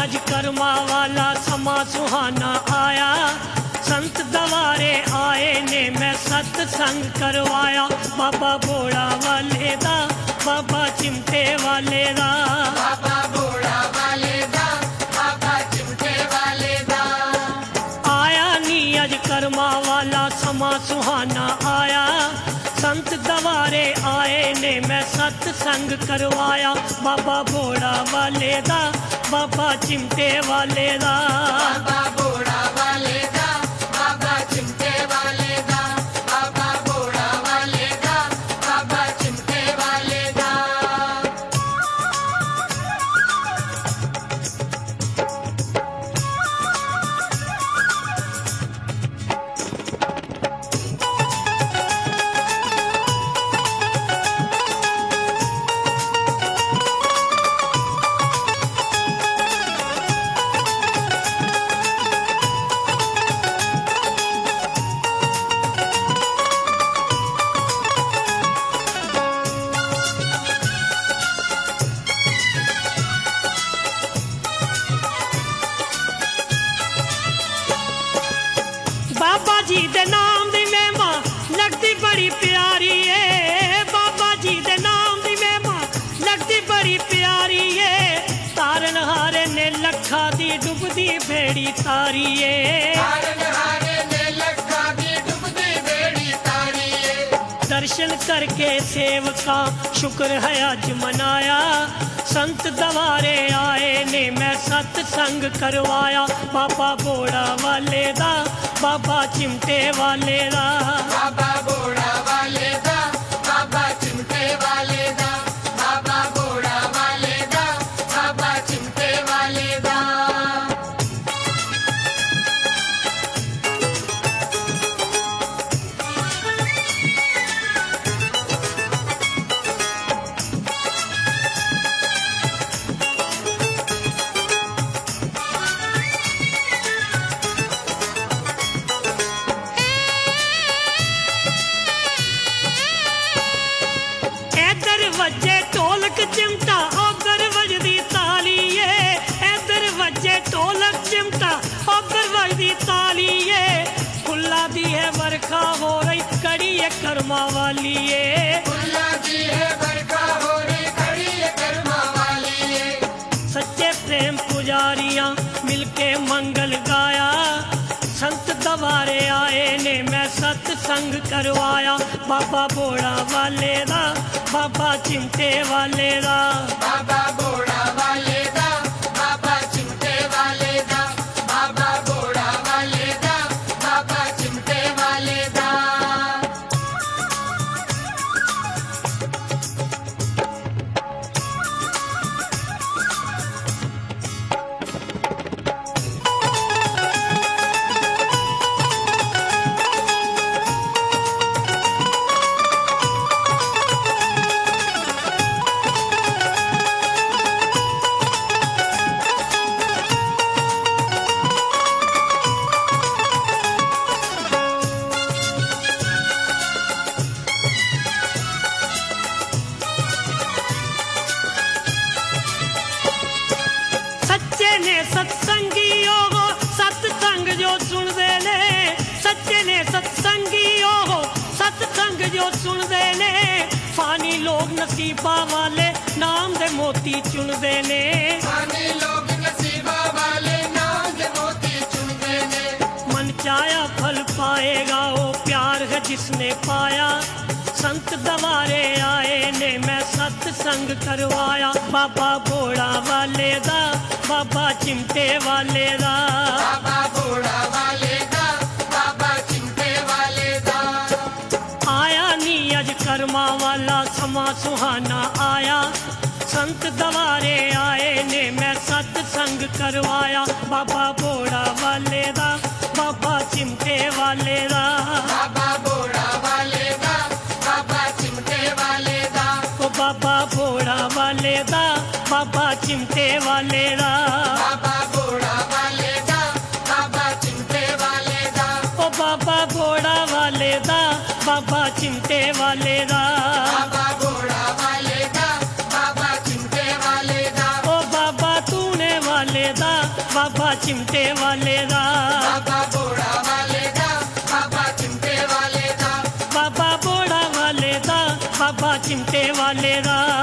अज कर्मा वाला समा सुहाना आया, संत दवारे आए ने मैं सत्संग करवाया। बाबा बोड़ा वाले दा, बाबा चिमटे वाले दा, बाबा बोड़ा वाले दा, बाबा चिमटे वाले दा। आया नी अज कर्मा वाला समा सुहाना आया, संत दवारे आए ने मैं सत्संग करवाया। बाबा बोड़ा वाले दा, बाबा चिमटे वाले दा, बाबा बोड़ा वाले दा, बाबा चिमटे वाले दा, बाबा बोड़ा वाले दा, बाबा चिमटे वाले दा। बाबा जी दे नाम दी महिमा लगदी बड़ी प्यारी है, बाबा जी दे नाम दी महिमा लगदी बड़ी प्यारी है। तारन हारे ने लखा दी डुबदी बेड़ी तारी है, तारन हारे ने लखा दी डुबदी बेड़ी तारी है। दर्शन करके सेवका शुक्र है अज मनाया, संत दवारे आए ने मैं सत्संग करवाया। बाबा बोड़ा वाले दा, बाबा चिमटे वाले दा, बाबा बोड़ा वाले दा, बाबा चिमटे वाले दा, बाबा बोड़ा वाले दा, बाबा चिमटे वाले दा। इधर वजे ढोलक चिमटा उधर वजदी ताली है, इधर वजे ढोलक चिमटा उधर वजदी ताली है। फुल्ला दी है बरखा हो रही कड़ी है कर्मा वाली है, फुल्ला दी है बरखा हो रही खड़ी है कर्मा वाली है। सच्चे प्रेम पुजारियां मिलके मंगल गाया, संत दवारे आए ने मैं सत्संग करवाया। बाबा बोड़ा वाले दा, बाबा चिमटे वाले दा, बाबा बोड़ा वाले दा, बाबा चिमटे वाले दा, बाबा बोड़ा वाले दा, बाबा चिमटे वाले दा। सच्चे ने सत्संगी हो सत्संग जो सुनदे ने, सच्चे ने सत्संगी हो सत्संग जो सुनदे ने। फानी लोग नसीबा वाले नाम दे मोती चुनदे ने, फानी लोग नसीबा वाले नाम दे मोती चुनदे ने। मन चाया फल पाएगा वो प्यार है जिसने पाया, संत दवारे आए ने मैं सत्संग करवाया। बाबा बोड़ा वाले दा, बाबा चिमटे वाले दा, बाबा बोड़ा वाले दा, बाबा चिमटे वाले दा। आया नी अज कर्मा वाला समा सुहाना आया, संत दवारे आए ने मैं सत्संग करवाया। बाबा बोड़ा वाले दा, बाबा चिमटे वाले दा, बाबा बोड़ा वाले दा, बाबा चिमटे वाले दा, ओ बाबा बोड़ा वाले दा, बाबा चिमटे वाले दा, बाबा बोड़ा वाले दा, बाबा चिमटे वाले दा, ओ बाबा बोड़ा वाले दा, बाबा चिमटे वाले दा, बाबा बोड़ा वाले दा, बाबा चिमटे वाले दा, ओ बाबा तूने वाले वाले दा बाबा चिमटे वाले दा बाबा बोड़ा वाले दा बाबा चिमटे वाले दा बाबा बोड़ा वाले दा बाबा चिमटे वाले दा